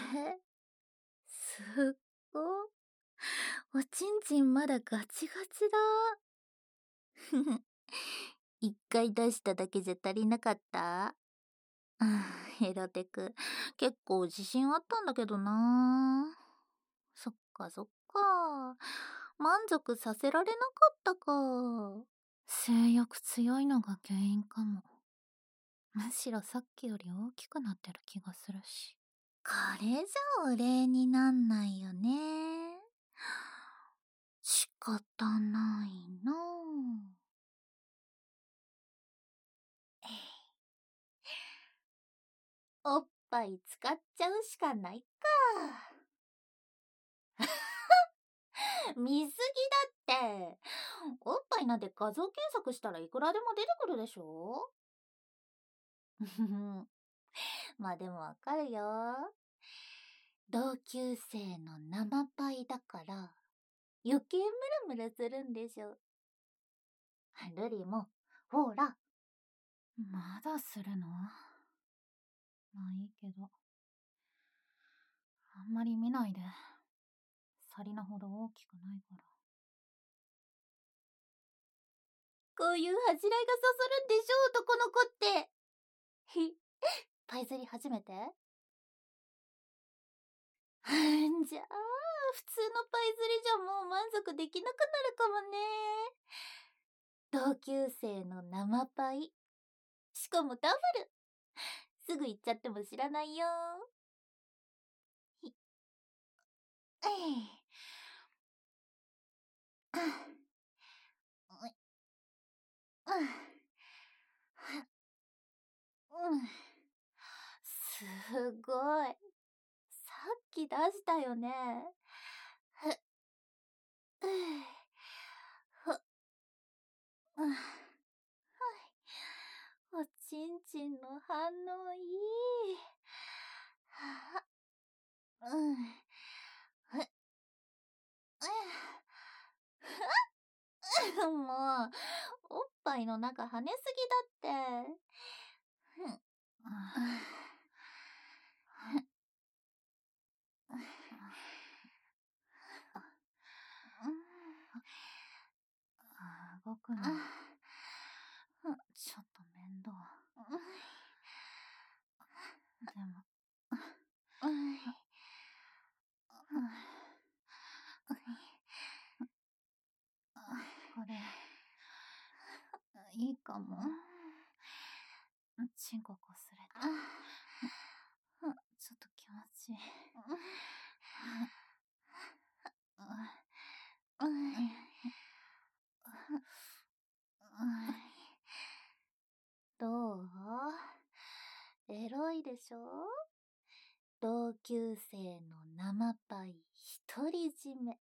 すっご。おちんちんまだガチガチだ。一回出しただけじゃ足りなかった？エロテク、結構自信あったんだけどな。そっかそっか。満足させられなかったか。性欲強いのが原因かも。むしろさっきより大きくなってる気がするし。これじゃお礼になんないよね。仕方ないな。おっぱい使っちゃうしかないか。見すぎだって。おっぱいなんて画像検索したらいくらでも出てくるでしょ。まあでもわかるよ。同級生の生パイだから余計ムルムルするんでしょ。ルリもほら。まだするの？まあいいけど、あんまり見ないで。サリナほど大きくないから。こういう恥じらいがそそるんでしょ、男の子って。パイ釣り初めて？じゃあ、普通のパイ釣りじゃもう満足できなくなるかもね。同級生の生パイ。しかもダブル。すぐ行っちゃっても知らないよ。すごい。さっき出したよね。おちんちんの反応いい。もう、おっぱいの中跳ねすぎだって。動くのちょっと面倒。でもこれいいかも。チンコこすれてちょっと気持ちいい。どう？エロいでしょ？同級生の生パイ独り占め。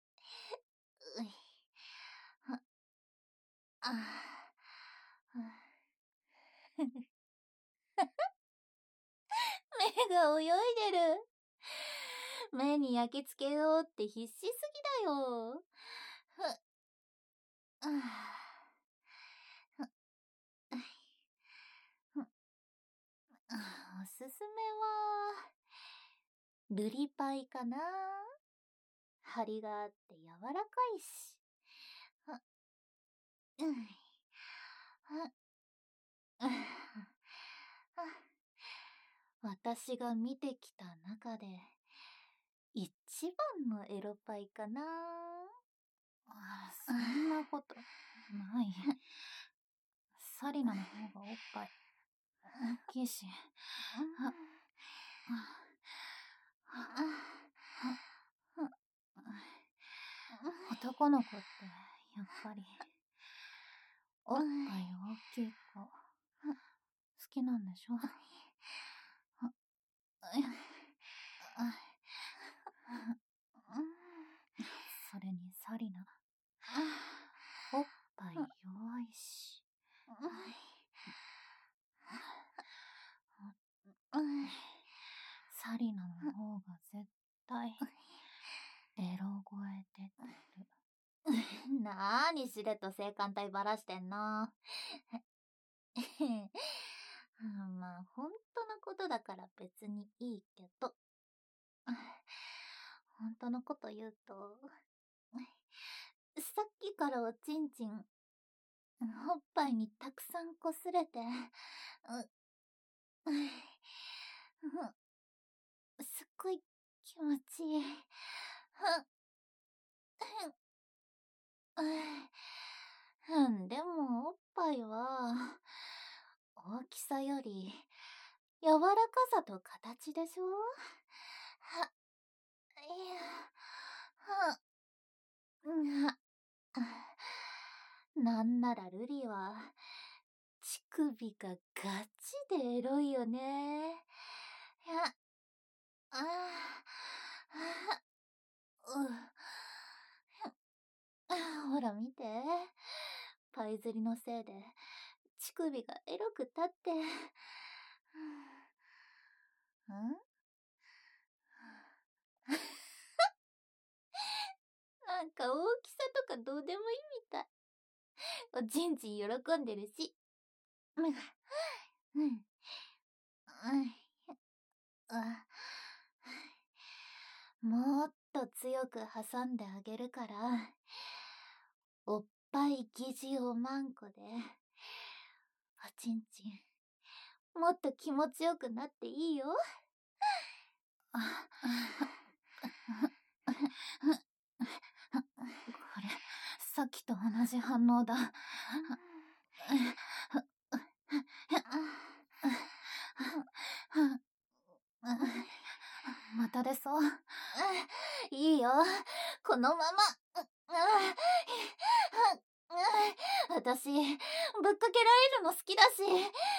目が泳いでる。目に焼き付けようって必死すぎだよ。おすすめは、ルリパイかな。張りがあって柔らかいし。私が見てきた中で、一番のエロパイかな。そんなことない。サリナの方がおっぱい大きいし。男の子ってやっぱりおっぱい大きい子好きなんでしょ？それにサリナおっぱい弱いし。サリナの方が絶対エロ声出てる。なーにしれっと性感帯バラしてんの。まあ本当のことだから別にいいけど。 本当のこと言うと、さっきからおちんちん、おっぱいにたくさんこすれて、すっごい気持ちいい。でもおっぱいは、大きさより、柔らかさと形でしょ。いや、なんならルリは、乳首がガチでエロいよね。あほら見て。パイ釣りのせいで、乳首がエロくたって。なんか大きさとかどうでもいいみたい。おちんちん喜んでるし。もっと強く挟んであげるから、おっぱい疑似おまんこで、おちんちん、もっと気持ちよくなっていいよ。これ、さっきと同じ反応だ。また出そう。いいよ。このまま。私、ぶっかけられるの好きだし。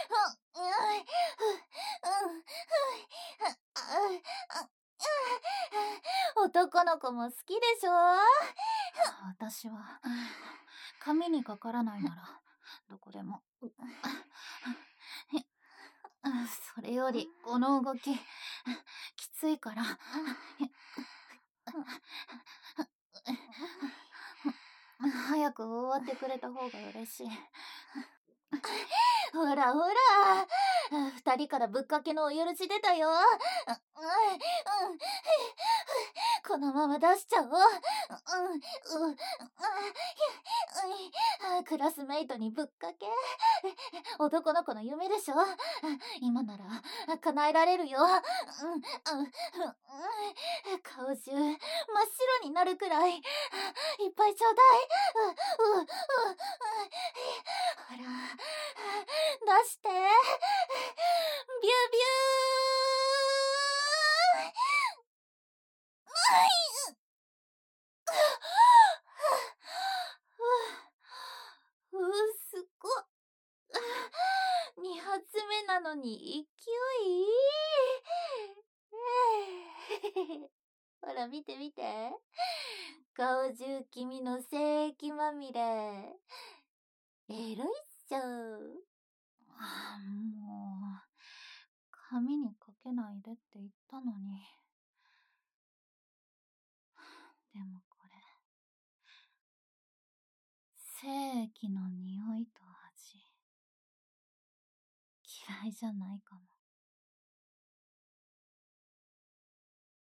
男の子も好きでしょ。私は、髪にかからないなら、どこでも。それより、この動き、きついから。早く終わってくれた方が嬉しい。ほらほら、二人からぶっかけのお許し出たよ。このまま出しちゃおう。クラスメイトにぶっかけ。男の子の夢でしょ。今なら叶えられるよ。顔中真っ白になるくらいいっぱいちょうだい。ほら、出して。ビュービュー。すごっ。二発目なのに勢いいい。ほら見て見て。顔中君の精液まみれ。エロいっしょ。もう、髪にかけないでって言ったのに。でもこれ、精液の匂いと味、嫌いじゃないかも。